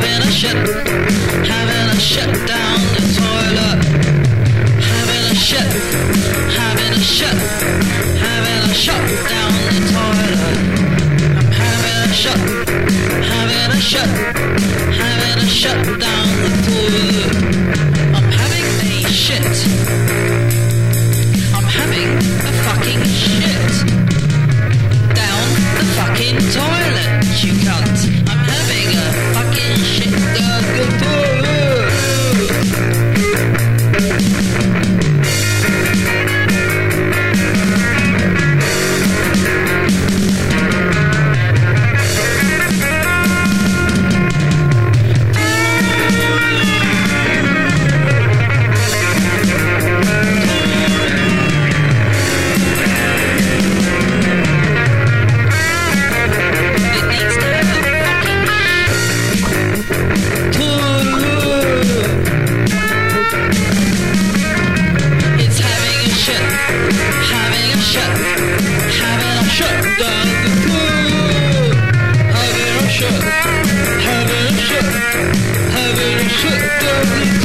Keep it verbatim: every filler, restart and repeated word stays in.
having a shit, having a shit down the toilet. Having a shit, having a shit, having a shut down the toilet. I'm having a shut, having a shut, having a shut down the toilet. I'm having a shit. I'm having a fucking shit down the fucking toilet, you cunt. I'm having a fucking shit down the toilet. Having a shit, having a shit, having a shit down the